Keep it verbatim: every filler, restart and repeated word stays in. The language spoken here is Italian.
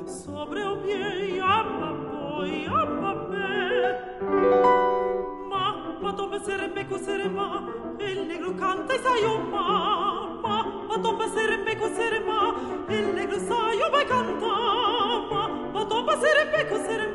Sobre o miei abbaboi, abbabè. Ma, ma dove sarebbe coserema? Il negro canta e sai o ma. Ma, ma dove sarebbe coserema? Il negro sai o vai canta. Ma, ma dove sarebbe coserema?